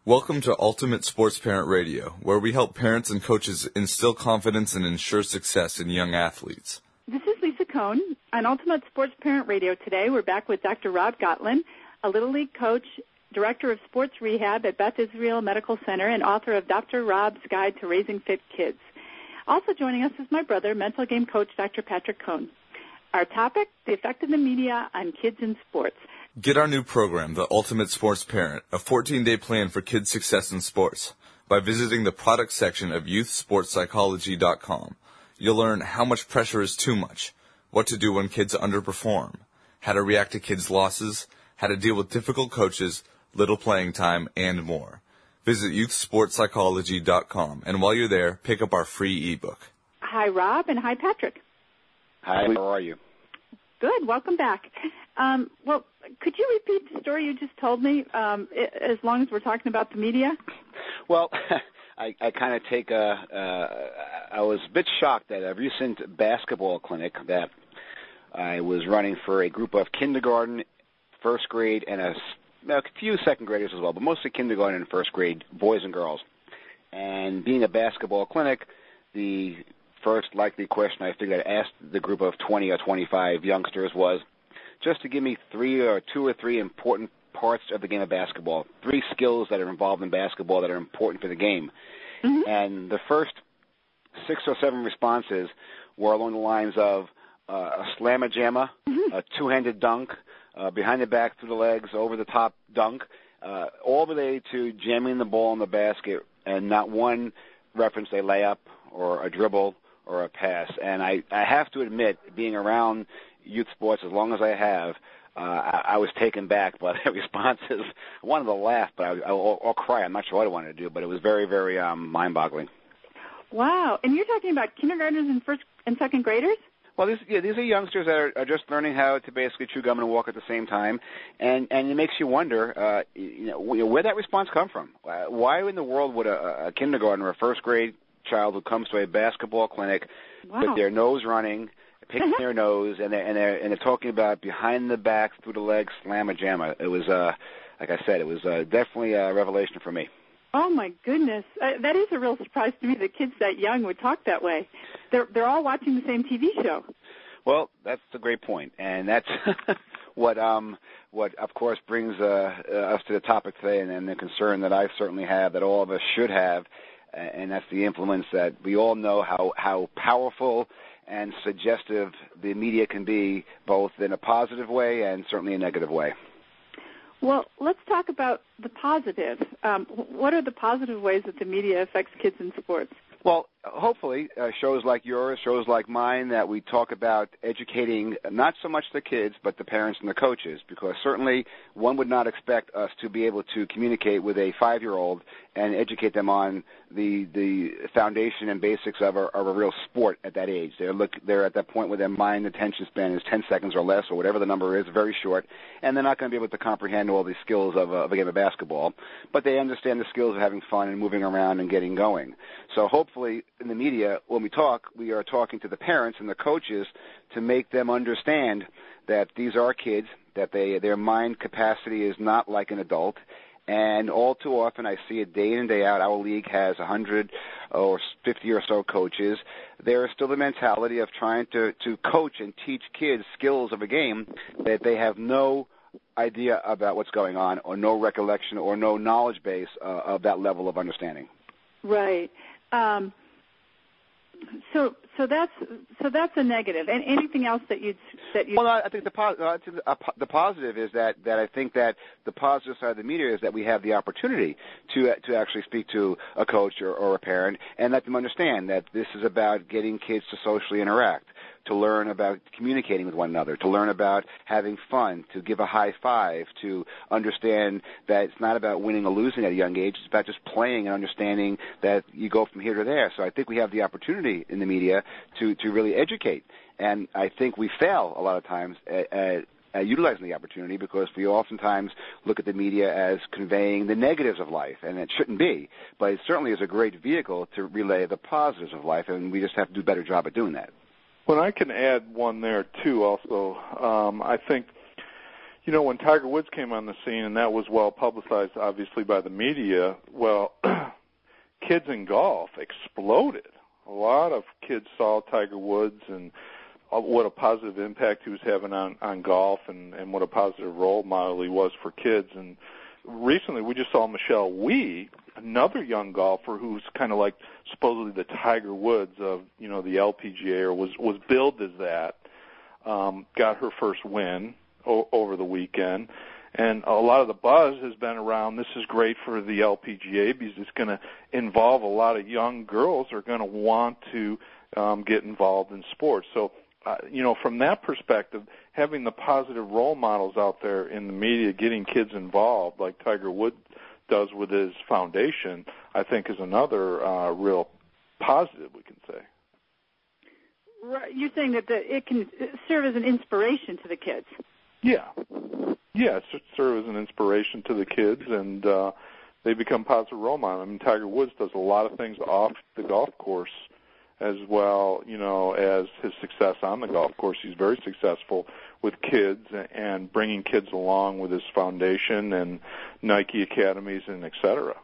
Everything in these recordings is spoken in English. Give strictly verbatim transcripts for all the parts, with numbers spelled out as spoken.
Welcome to Ultimate Sports Parent Radio, where we help parents and coaches instill confidence and ensure success in young athletes. This is Lisa Cohn. On Ultimate Sports Parent Radio today, we're back with Doctor Rob Gottlieb, a Little League coach, Director of Sports Rehab at Beth Israel Medical Center, and author of Doctor Rob's Guide to Raising Fit Kids. Also joining us is my brother, mental game coach Doctor Patrick Cohn. Our topic, the effect of the media on kids in sports. Get our new program, The Ultimate Sports Parent, a fourteen-day plan for kids' success in sports, by visiting the product section of youth sports psychology dot com. You'll learn how much pressure is too much, what to do when kids underperform, how to react to kids' losses, how to deal with difficult coaches, little playing time, and more. Visit youth sports psychology dot com, and while you're there, pick up our free ebook. Hi, Rob, and hi, Patrick. Hi, how are you? Good. Welcome back. Um, well, could you repeat the story you just told me, um, as long as we're talking about the media? Well, I, I kind of take a, uh, I was a bit shocked at a recent basketball clinic that I was running for a group of kindergarten, first grade, and a, a few second graders as well, but mostly kindergarten and first grade boys and girls. And being a basketball clinic, the first likely question I figured I'd ask the group of twenty or twenty-five youngsters was just to give me three or two or three important parts of the game of basketball, three skills that are involved in basketball that are important for the game. Mm-hmm. And the first six or seven responses were along the lines of uh, a slammer-jammer, mm-hmm. a two-handed dunk, uh, behind the back, through the legs, over-the-top dunk, uh, all related to jamming the ball in the basket, and not one reference a layup or a dribble or a pass. And I, I have to admit, being around youth sports as long as I have, uh, I, I was taken back by the responses. I wanted to laugh, but I, I, or, or cry. I'm not sure what I wanted to do, but it was very, very um, mind-boggling. Wow. And you're talking about kindergartners and first and second graders? Well, these, yeah, these are youngsters that are, are just learning how to basically chew gum and walk at the same time, and, and it makes you wonder, uh, you know, where that response come from. Why in the world would a, a kindergarten or a first grade child who comes to a basketball clinic wow. with their nose running, picking their nose, and they're, and they're and they're talking about behind the back, through the legs, slammer jammer. It was, uh, like I said, it was uh, definitely a revelation for me. Oh my goodness, uh, that is a real surprise to me that kids that young would talk that way. They're they're all watching the same T V show. Well, that's a great point, and that's what um what of course brings uh, uh, us to the topic today, and, and the concern that I certainly have, that all of us should have, and that's the influence that we all know how how powerful and suggestive the media can be, both in a positive way and certainly a negative way. Well, let's talk about the positive. Um, what are the positive ways that the media affects kids in sports? Well, hopefully, uh, shows like yours, shows like mine, that we talk about educating not so much the kids, but the parents and the coaches, because certainly one would not expect us to be able to communicate with a five-year-old and educate them on the the foundation and basics of a, of a real sport at that age. They're look they're at that point where their mind attention span is ten seconds or less, or whatever the number is, very short, and they're not going to be able to comprehend all the skills of a, of a game of basketball, but they understand the skills of having fun and moving around and getting going. So hopefully in the media, when we talk, we are talking to the parents and the coaches to make them understand that these are kids, that they their mind capacity is not like an adult. And all too often, I see it day in and day out. Our league has one hundred or fifty or so coaches. There is still the mentality of trying to, to coach and teach kids skills of a game that they have no idea about what's going on, or no recollection or no knowledge base uh, of that level of understanding. Right. Um, so, so that's so that's a negative. And anything else that you that you? Well, I think the po- uh, the positive is that, that I think that the positive side of the media is that we have the opportunity to to actually speak to a coach or, or a parent and let them understand that this is about getting kids to socially interact, to learn about communicating with one another, to learn about having fun, to give a high five, to understand that it's not about winning or losing at a young age. It's about just playing and understanding that you go from here to there. So I think we have the opportunity in the media to, to really educate. And I think we fail a lot of times at, at, at utilizing the opportunity, because we oftentimes look at the media as conveying the negatives of life, and it shouldn't be. But it certainly is a great vehicle to relay the positives of life, and we just have to do a better job at doing that. Well, I can add one there, too, also. Um, I think, You know, when Tiger Woods came on the scene, and that was well publicized, obviously, by the media, well, kids in golf exploded. A lot of kids saw Tiger Woods and what a positive impact he was having on, on golf and, and what a positive role model he was for kids. And recently we just saw Michelle Wie, another young golfer who's kind of like supposedly the Tiger Woods of, you know, the L P G A, or was, was billed as that, um, got her first win o- over the weekend. And a lot of the buzz has been around, this is great for the L P G A because it's going to involve a lot of young girls who are going to want to um, get involved in sports. So, uh, you know, from that perspective, having the positive role models out there in the media, getting kids involved like Tiger Woods does with his foundation, I think is another uh, real positive, we can say. Right. You're saying that the, it can serve as an inspiration to the kids. Yeah. Yeah, it serve as an inspiration to the kids, and uh, they become positive role models. I mean, Tiger Woods does a lot of things off the golf course as well, you know, as his success on the golf course. He's very successful with kids and bringing kids along with his foundation and Nike academies and et cetera.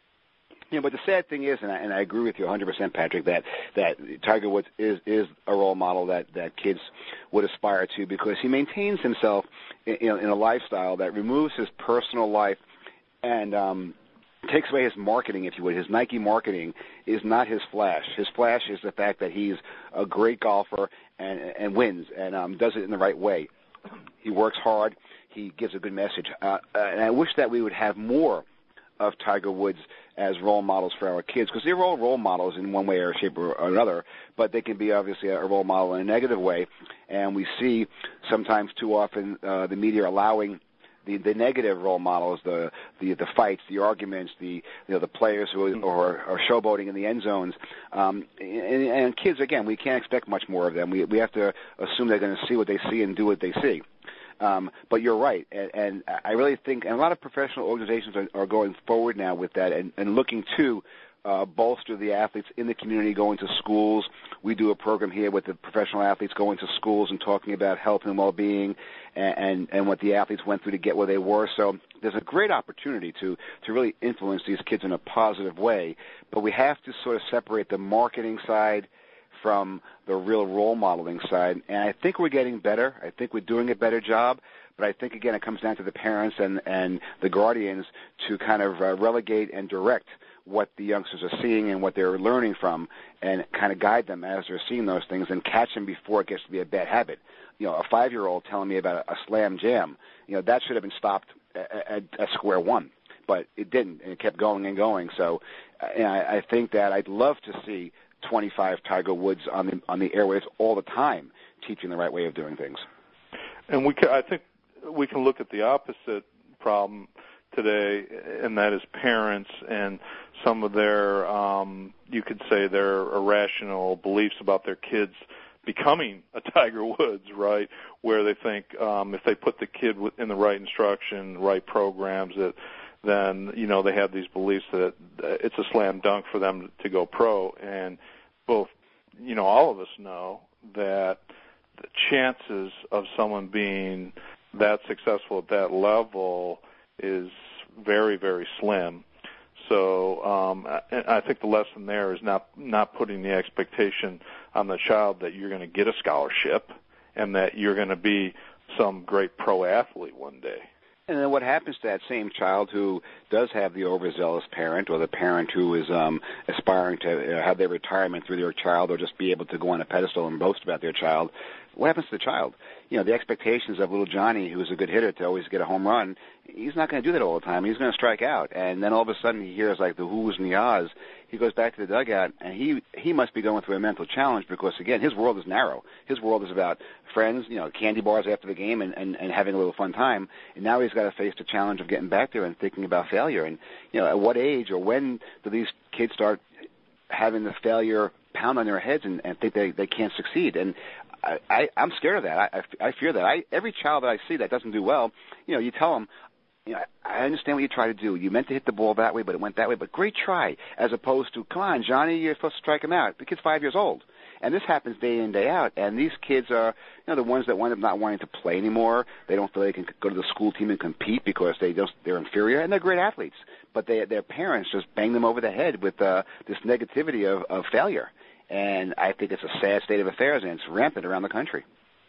Yeah, but the sad thing is, and I, and I agree with you one hundred percent, Patrick, that, that Tiger Woods is, is a role model that, that kids would aspire to because he maintains himself in, in a lifestyle that removes his personal life and um, takes away his marketing, if you would. His Nike marketing is not his flash. His flash is the fact that he's a great golfer and, and wins and um, does it in the right way. He works hard. He gives a good message. Uh, and I wish that we would have more of Tiger Woods as role models for our kids, because they're all role models in one way or shape or another, but they can be obviously a role model in a negative way. And we see sometimes too often uh, the media allowing the, the negative role models, the, the the fights, the arguments, the you know the players who are, are showboating in the end zones. Um, and, and kids, again, we can't expect much more of them. We we have to assume they're going to see what they see and do what they see. Um, but you're right, and, and I really think, and a lot of professional organizations are, are going forward now with that and, and looking to uh, bolster the athletes in the community, going to schools. We do a program here with the professional athletes going to schools and talking about health and well-being and, and, and what the athletes went through to get where they were. So there's a great opportunity to, to really influence these kids in a positive way, but we have to sort of separate the marketing side from the real role modeling side. And I think we're getting better. I think we're doing a better job. But I think, again, it comes down to the parents and, and the guardians to kind of uh, relegate and direct what the youngsters are seeing and what they're learning from and kind of guide them as they're seeing those things and catch them before it gets to be a bad habit. You know, a five-year-old telling me about a, a slam jam, you know, that should have been stopped at, at, at square one. But it didn't, and it kept going and going. So uh, and I, I think that I'd love to see twenty-five Tiger Woods on the on the airwaves all the time, teaching the right way of doing things. And we, can, I think, we can look at the opposite problem today, and that is parents and some of their, um, you could say, their irrational beliefs about their kids becoming a Tiger Woods, right? Where they think um, if they put the kid in the right instruction, right programs, that then, you know, they have these beliefs that it's a slam dunk for them to go pro. And both, you know, all of us know that the chances of someone being that successful at that level is very, very slim. So um, I, I think the lesson there is not, not putting the expectation on the child that you're going to get a scholarship and that you're going to be some great pro athlete one day. And then what happens to that same child who does have the overzealous parent or the parent who is um, aspiring to uh, have their retirement through their child or just be able to go on a pedestal and boast about their child? What happens to the child? You know, the expectations of little Johnny, who's a good hitter, to always get a home run, he's not going to do that all the time. He's going to strike out. And then all of a sudden he hears like the whoos and the ahs. He goes back to the dugout, and he he must be going through a mental challenge because, again, his world is narrow. His world is about friends, you know, candy bars after the game and, and, and having a little fun time. And now he's got to face the challenge of getting back there and thinking about failure. And, you know, at what age or when do these kids start having the failure pound on their heads and, and think they, they can't succeed? And I, I, I'm scared of that. I, I, I fear that. I, every child that I see that doesn't do well, you know, you tell them, you know, I understand what you try to do. You meant to hit the ball that way, but it went that way. But great try, as opposed to, come on, Johnny, you're supposed to strike him out. The kid's five years old. And this happens day in, day out. And these kids are, you know, the ones that wind up not wanting to play anymore. They don't feel they can go to the school team and compete because they just, they're inferior, and they're great athletes. But they, their parents just bang them over the head with uh, this negativity of, of failure. And I think it's a sad state of affairs, and it's rampant around the country.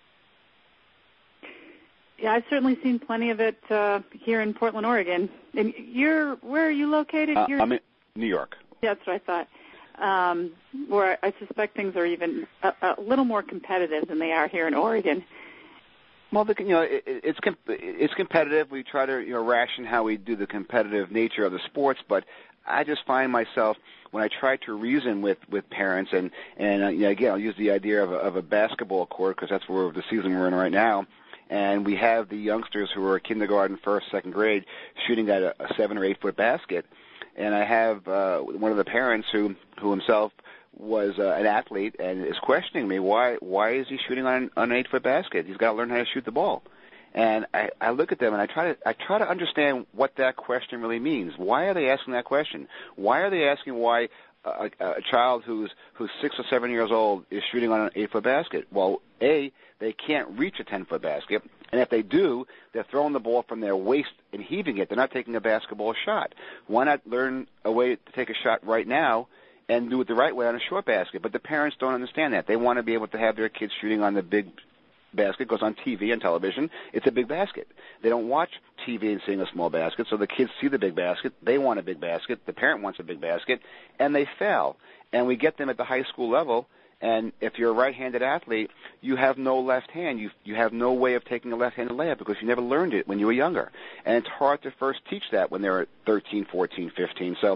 Yeah, I've certainly seen plenty of it uh, here in Portland, Oregon. And you're, where are you located? Uh, you're... I'm in New York. Yeah, that's what I thought. Um, where I suspect things are even a, a little more competitive than they are here in Oregon. Well, the, you know, it, it's it's competitive. We try to, you know, ration how we do the competitive nature of the sports, but I just find myself when I try to reason with, with parents, and and uh, you know, again, I'll use the idea of a, of a basketball court because that's where the season we're in right now, and we have the youngsters who are kindergarten, first, second grade shooting at a, a seven or eight foot basket, and I have uh, one of the parents who who himself was uh, an athlete and is questioning me, why why is he shooting on, on an eight-foot basket? He's got to learn how to shoot the ball. And I, I look at them and I try to I try to understand what that question really means. Why are they asking that question? Why are they asking why a, a child who's who's six or seven years old is shooting on an eight-foot basket? Well, A, they can't reach a ten-foot basket, and if they do, they're throwing the ball from their waist and heaving it. They're not taking a basketball shot. Why not learn a way to take a shot right now and do it the right way on a short basket? But the parents don't understand that. They want to be able to have their kids shooting on the big basket, goes on T V and television. It's a big basket. They don't watch T V and seeing a small basket, so the kids see the big basket. They want a big basket. The parent wants a big basket, and they fail. And we get them at the high school level, and if you're a right-handed athlete, you have no left hand. You you have no way of taking a left-handed layup because you never learned it when you were younger. And it's hard to first teach that when they're thirteen, fourteen, fifteen. So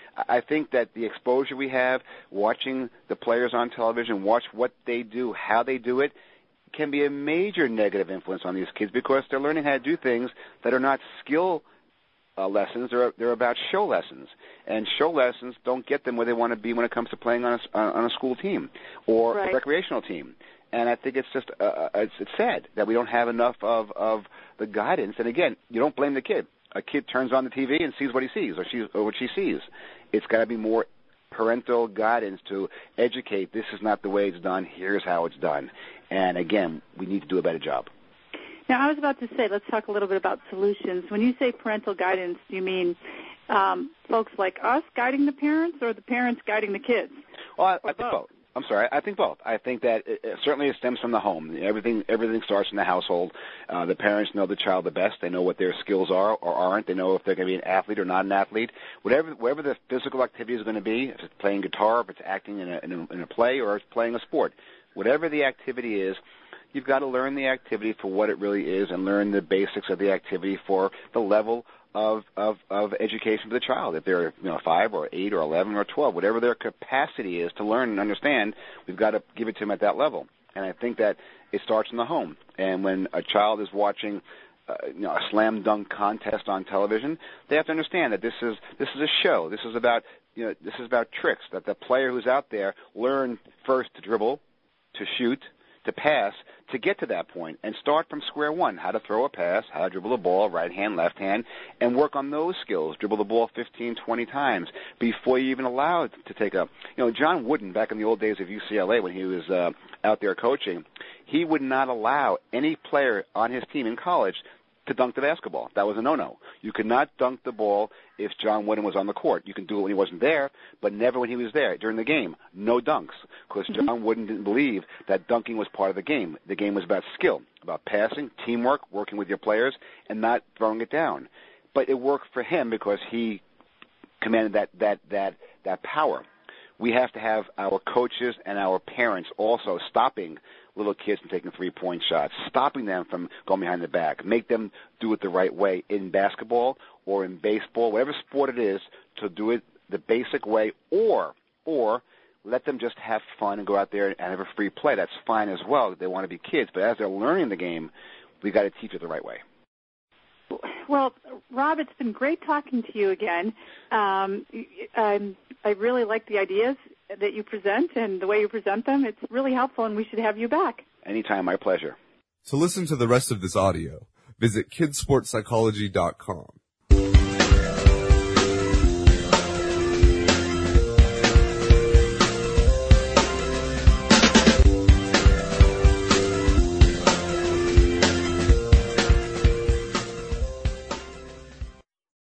I think that the exposure we have, watching the players on television, watch what they do, how they do it, can be a major negative influence on these kids because they're learning how to do things that are not skill uh, lessons. They're, they're about show lessons. And show lessons don't get them where they want to be when it comes to playing on a, on a school team or right. a recreational team. And I think it's just uh, it's, it's sad that we don't have enough of, of the guidance. And, again, you don't blame the kid. A kid turns on the T V and sees what he sees or, she, or what she sees. It's got to be more parental guidance to educate. This is not the way it's done. Here's how it's done. And, again, we need to do a better job. Now, I was about to say, let's talk a little bit about solutions. When you say parental guidance, do you mean um, folks like us guiding the parents or the parents guiding the kids? Well, I, I think both. both. I'm sorry. I think both. I think that it, it, certainly it stems from the home. Everything everything starts in the household. Uh, the parents know the child the best. They know what their skills are or aren't. They know if they're going to be an athlete or not an athlete. Whatever whatever the physical activity is going to be, if it's playing guitar, if it's acting in a, in a, in a play, or it's playing a sport, whatever the activity is, you've got to learn the activity for what it really is and learn the basics of the activity for the level of, of, of education for the child. If they're, you know, five or eight or eleven or twelve, whatever their capacity is to learn and understand, we've got to give it to them at that level. And I think that it starts in the home. And when a child is watching uh, you know, a slam dunk contest on television, they have to understand that this is this is a show. This is about you know this is about tricks. That the player who's out there learn first to dribble, to shoot, to pass, to get to that point and start from square one, how to throw a pass, how to dribble the ball, right hand, left hand, and work on those skills, dribble the ball fifteen, twenty times before you even allow it to take up. You know, John Wooden, back in the old days of U C L A when he was uh, out there coaching, he would not allow any player on his team in college to dunk the basketball. That was a no-no. You could not dunk the ball if John Wooden was on the court. You can do it when he wasn't there, but never when he was there. During the game, no dunks, because mm-hmm. John Wooden didn't believe that dunking was part of the game. The game was about skill, about passing, teamwork, working with your players, and not throwing it down. But it worked for him because he commanded that, that, that, that power. We have to have our coaches and our parents also stopping little kids from taking three-point shots, stopping them from going behind the back, make them do it the right way in basketball or in baseball, whatever sport it is, to do it the basic way, or or let them just have fun and go out there and have a free play. That's fine as well. They want to be kids, but as they're learning the game, we've got to teach it the right way. Well, Rob, it's been great talking to you again. Um, I, I really like the ideas that you present and the way you present them. It's really helpful, and we should have you back. Anytime, my pleasure. To listen to the rest of this audio, visit kids sports psychology dot com.